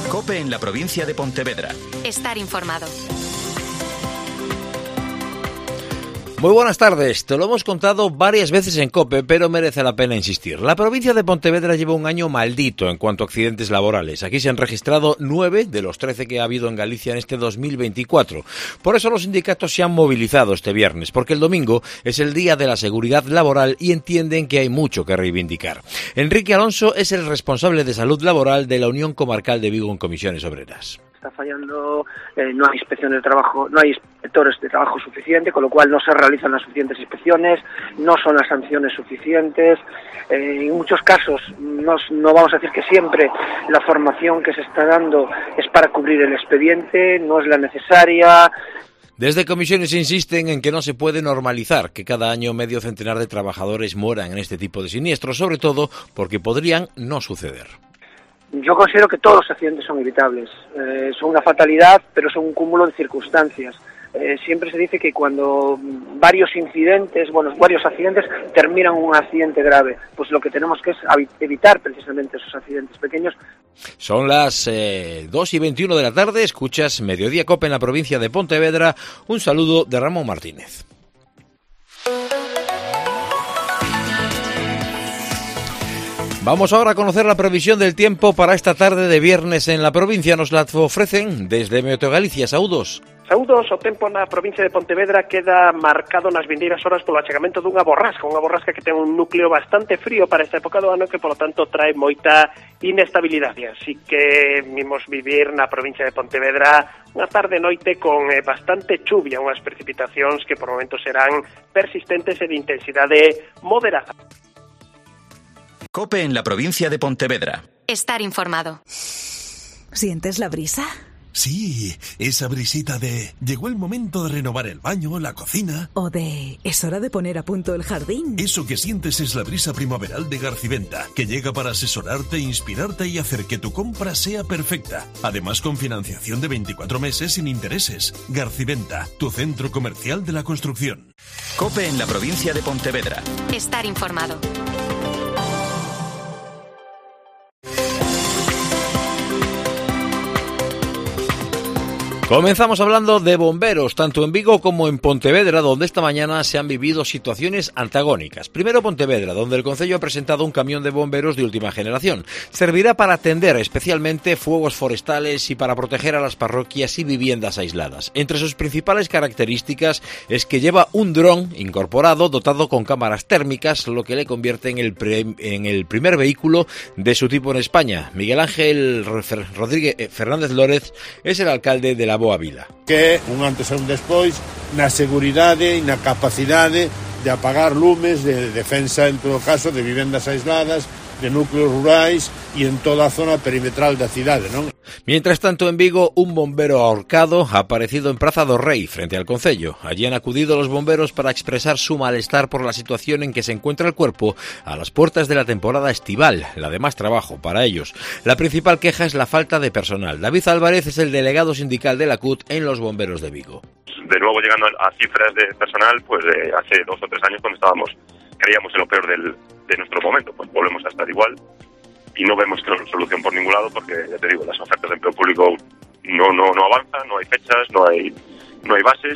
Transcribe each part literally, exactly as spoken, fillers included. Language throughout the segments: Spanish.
COPE en la provincia de Pontevedra. Estar informado. Muy buenas tardes, te lo hemos contado varias veces en COPE, pero merece la pena insistir. La provincia de Pontevedra lleva un año maldito en cuanto a accidentes laborales. Aquí se han registrado nueve de los trece que ha habido en Galicia en este dos mil veinticuatro. Por eso los sindicatos se han movilizado este viernes, porque el domingo es el Día de la Seguridad Laboral y entienden que hay mucho que reivindicar. Enrique Alonso es el responsable de Salud Laboral de la Unión Comarcal de Vigo en Comisiones Obreras. Está fallando, eh, no hay inspecciones de trabajo, no hay inspectores de trabajo suficiente, con lo cual no se realizan las suficientes inspecciones, no son las sanciones suficientes. Eh, en muchos casos, no, no vamos a decir que siempre la formación que se está dando es para cubrir el expediente, no es la necesaria. Desde Comisiones insisten en que no se puede normalizar que cada año medio centenar de trabajadores mueran en este tipo de siniestros, sobre todo porque podrían no suceder. Yo considero que todos los accidentes son evitables, eh, son una fatalidad, pero son un cúmulo de circunstancias. Eh, siempre se dice que cuando varios incidentes, bueno, varios accidentes terminan en un accidente grave, pues lo que tenemos que es evitar precisamente esos accidentes pequeños. Son las eh, dos y veintiuno de la tarde, escuchas Mediodía COPE en la provincia de Pontevedra. Un saludo de Ramón Martínez. Vamos ahora a conocer la previsión del tiempo para esta tarde de viernes en la provincia. Nos la ofrecen desde Meteo Galicia. Saúdos. Saúdos, o tempo na provincia de Pontevedra queda marcado nas vindeiras horas polo achegamento dunha borrasca, unha borrasca que ten un núcleo bastante frío para esta época do ano que, polo tanto, trae moita inestabilidade. Así que vimos vivir na provincia de Pontevedra unha tarde e noite con eh, bastante chuvia, unhas precipitacións que por momentos serán persistentes e de intensidade moderada. COPE en la provincia de Pontevedra. Estar informado. ¿Sientes la brisa? Sí, esa brisita de llegó el momento de renovar el baño, la cocina. O de es hora de poner a punto el jardín. Eso que sientes es la brisa primaveral de Garciventa, que llega para asesorarte, inspirarte y hacer que tu compra sea perfecta. Además, con financiación de veinticuatro meses sin intereses. Garciventa, tu centro comercial de la construcción. COPE en la provincia de Pontevedra. Estar informado. Comenzamos hablando de bomberos, tanto en Vigo como en Pontevedra, donde esta mañana se han vivido situaciones antagónicas. Primero Pontevedra, donde el Concello ha presentado un camión de bomberos de última generación. Servirá para atender especialmente fuegos forestales y para proteger a las parroquias y viviendas aisladas. Entre sus principales características es que lleva un dron incorporado dotado con cámaras térmicas, lo que le convierte en el, pre- en el primer vehículo de su tipo en España. Miguel Ángel Rodríguez Fernández Lórez es el alcalde de la Boa Vila. Que un antes e un despois na seguridade e na capacidade de apagar lumes, de defensa en todo caso de vivendas aisladas, de núcleos rurais e en toda a zona perimetral da cidade, non? Mientras tanto, en Vigo, un bombero ahorcado ha aparecido en Praza do Rei, frente al Concello. Allí han acudido los bomberos para expresar su malestar por la situación en que se encuentra el cuerpo a las puertas de la temporada estival, la de más trabajo para ellos. La principal queja es la falta de personal. David Álvarez es el delegado sindical de la C U T en los bomberos de Vigo. De nuevo, llegando a cifras de personal, pues de hace dos o tres años cuando estábamos, creíamos en lo peor del, de nuestro momento, pues volvemos a estar igual. Y no vemos solución por ningún lado porque, ya te digo, las ofertas de empleo público no no no avanzan, no hay fechas, no hay no hay bases.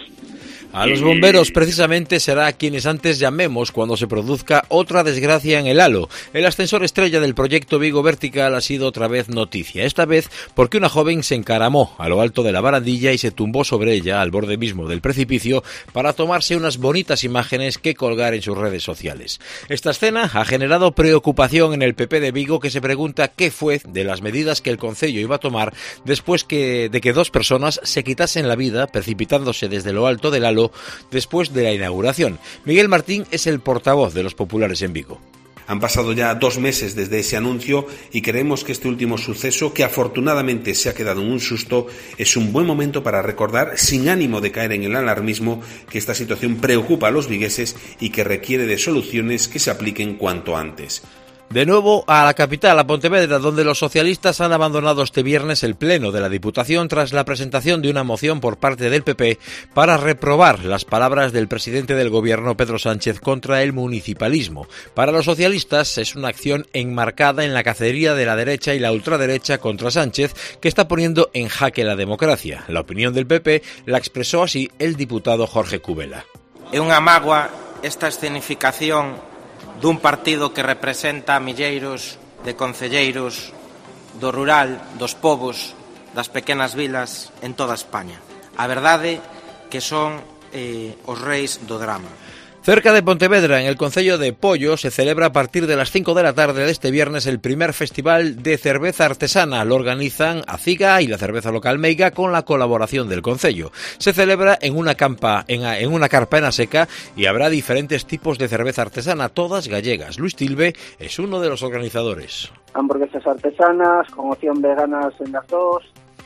A los bomberos precisamente será a quienes antes llamemos cuando se produzca otra desgracia en el halo. El ascensor estrella del proyecto Vigo Vertical ha sido otra vez noticia, esta vez porque una joven se encaramó a lo alto de la barandilla y se tumbó sobre ella al borde mismo del precipicio para tomarse unas bonitas imágenes que colgar en sus redes sociales. Esta escena ha generado preocupación en el P P de Vigo, que se pregunta qué fue de las medidas que el Concello iba a tomar después que, de que dos personas se quitasen la vida precipitándose desde lo alto del halo después de la inauguración. Miguel Martín es el portavoz de los populares en Vigo. Han pasado ya dos meses desde ese anuncio y creemos que este último suceso, que afortunadamente se ha quedado en un susto, es un buen momento para recordar, sin ánimo de caer en el alarmismo, que esta situación preocupa a los vigueses y que requiere de soluciones que se apliquen cuanto antes. De nuevo a la capital, a Pontevedra, donde los socialistas han abandonado este viernes el pleno de la Diputación tras la presentación de una moción por parte del P P para reprobar las palabras del presidente del Gobierno, Pedro Sánchez, contra el municipalismo. Para los socialistas es una acción enmarcada en la cacería de la derecha y la ultraderecha contra Sánchez, que está poniendo en jaque la democracia. La opinión del P P la expresó así el diputado Jorge Cubela. É unha mágoa esta escenificación dun partido que representa a milleiros de concelleiros do rural, dos povos, das pequenas vilas en toda España. A verdade que son eh, os reis do drama. Cerca de Pontevedra, en el concello de Pollo, se celebra a partir de las cinco de la tarde de este viernes el primer festival de cerveza artesana. Lo organizan Aciga y la cerveza local Meiga con la colaboración del concello. Se celebra en una, campa, en, en una carpa en Aseca y habrá diferentes tipos de cerveza artesana, todas gallegas. Luis Tilbe es uno de los organizadores. Hamburguesas artesanas, con opción veganas en las dos,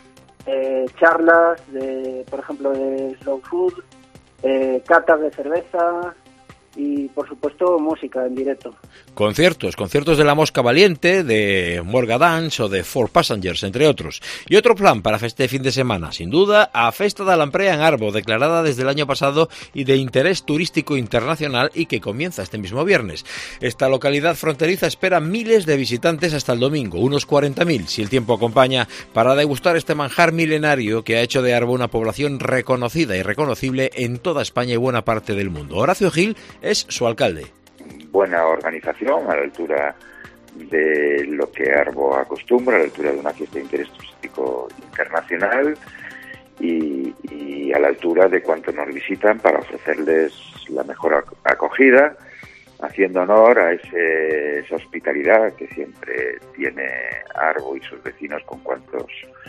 eh, charlas, de, por ejemplo, de slow food, eh, catas de cerveza y, por supuesto, música en directo. Conciertos, conciertos de La Mosca Valiente, de Morga Dance o de Four Passengers, entre otros. Y otro plan para este fin de semana, sin duda, a Festa da Lamprea en Arbo, declarada desde el año pasado y de interés turístico internacional y que comienza este mismo viernes. Esta localidad fronteriza espera miles de visitantes hasta el domingo, unos cuarenta mil, si el tiempo acompaña, para degustar este manjar milenario que ha hecho de Arbo una población reconocida y reconocible en toda España y buena parte del mundo. Horacio Gil es su alcalde. Buena organización, a la altura de lo que Arbo acostumbra, a la altura de una fiesta de interés turístico internacional y, y a la altura de cuanto nos visitan para ofrecerles la mejor acogida, haciendo honor a ese, esa hospitalidad que siempre tiene Arbo y sus vecinos con cuantos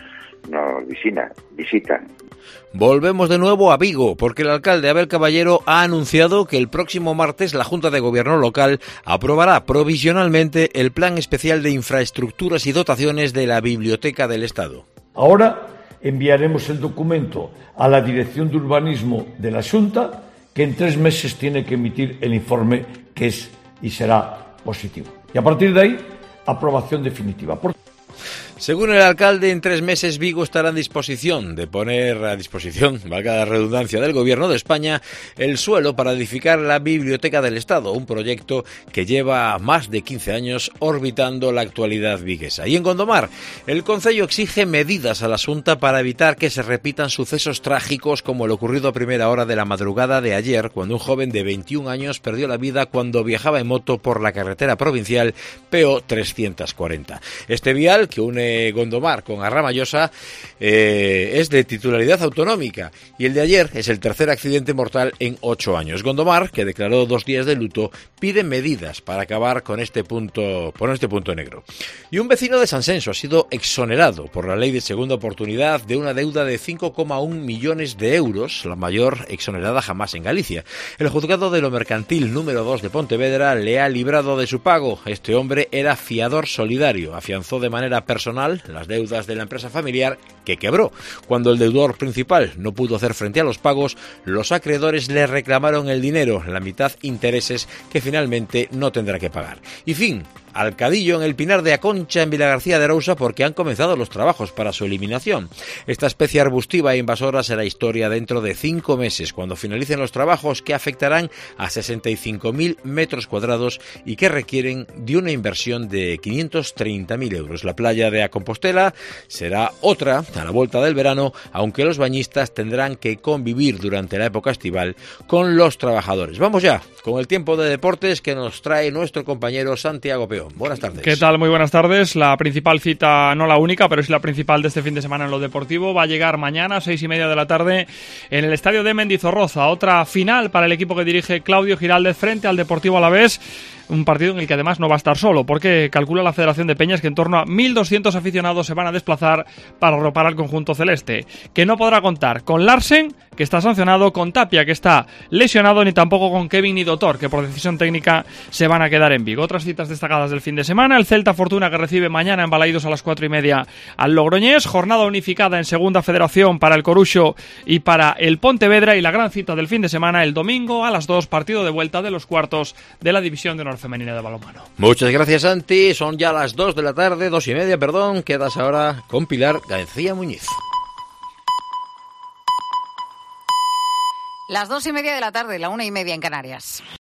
nos visita, visitan. Volvemos de nuevo a Vigo, porque el alcalde Abel Caballero ha anunciado que el próximo martes la Junta de Gobierno local aprobará provisionalmente el Plan Especial de Infraestructuras y Dotaciones de la Biblioteca del Estado. Ahora enviaremos el documento a la Dirección de Urbanismo de la Xunta, que en tres meses tiene que emitir el informe que es y será positivo. Y a partir de ahí, aprobación definitiva. Por... Según el alcalde, en tres meses Vigo estará en disposición de poner a disposición, valga la redundancia, del Gobierno de España el suelo para edificar la Biblioteca del Estado, un proyecto que lleva más de quince años orbitando la actualidad viguesa. Y en Gondomar, el concello exige medidas a la Xunta para evitar que se repitan sucesos trágicos como el ocurrido a primera hora de la madrugada de ayer, cuando un joven de veintiún años perdió la vida cuando viajaba en moto por la carretera provincial P O trescientos cuarenta. Este vial, que une Gondomar con Arramallosa, eh, es de titularidad autonómica y el de ayer es el tercer accidente mortal en ocho años. Gondomar, que declaró dos días de luto, pide medidas para acabar con este punto, con este punto negro. Y un vecino de Sansenso ha sido exonerado por la ley de segunda oportunidad de una deuda de cinco coma uno millones de euros, la mayor exonerada jamás en Galicia. El juzgado de lo mercantil número dos de Pontevedra le ha librado de su pago. Este hombre era fiador solidario, afianzó de manera personal las deudas de la empresa familiar que quebró. Cuando el deudor principal no pudo hacer frente a los pagos, los acreedores le reclamaron el dinero, la mitad intereses, que finalmente no tendrá que pagar. Y fin, al Cadillo en el Pinar de Aconcha en Vilagarcía de Arousa, porque han comenzado los trabajos para su eliminación. Esta especie arbustiva e invasora será historia dentro de cinco meses, cuando finalicen los trabajos que afectarán a sesenta y cinco mil metros cuadrados y que requieren de una inversión de quinientos treinta mil euros. La playa de Compostela será otra a la vuelta del verano, aunque los bañistas tendrán que convivir durante la época estival con los trabajadores. Vamos ya con el tiempo de deportes que nos trae nuestro compañero Santiago Peón. Buenas tardes. ¿Qué tal? Muy buenas tardes. La principal cita, no la única, pero es la principal de este fin de semana en lo deportivo, va a llegar mañana a seis y media de la tarde en el estadio de Mendizorroza. Otra final para el equipo que dirige Claudio Giraldez frente al Deportivo Alavés. Un partido en el que además no va a estar solo, porque calcula la Federación de Peñas que en torno a mil doscientos aficionados se van a desplazar para arropar al conjunto celeste, que no podrá contar con Larsen, que está sancionado, con Tapia, que está lesionado, ni tampoco con Kevin ni Dotor, que por decisión técnica se van a quedar en Vigo. Otras citas destacadas del fin de semana: el Celta Fortuna, que recibe mañana en Balaídos a las cuatro y media al Logroñés, jornada unificada en Segunda Federación para el Coruxo y para el Pontevedra, y la gran cita del fin de semana el domingo a las dos, partido de vuelta de los cuartos de la División de Honor Femenina de Balonmano. Muchas gracias, Santi. Son ya las dos de la tarde, dos y media, perdón. Quedas ahora con Pilar García Muñiz. Las dos y media de la tarde, la una y media en Canarias.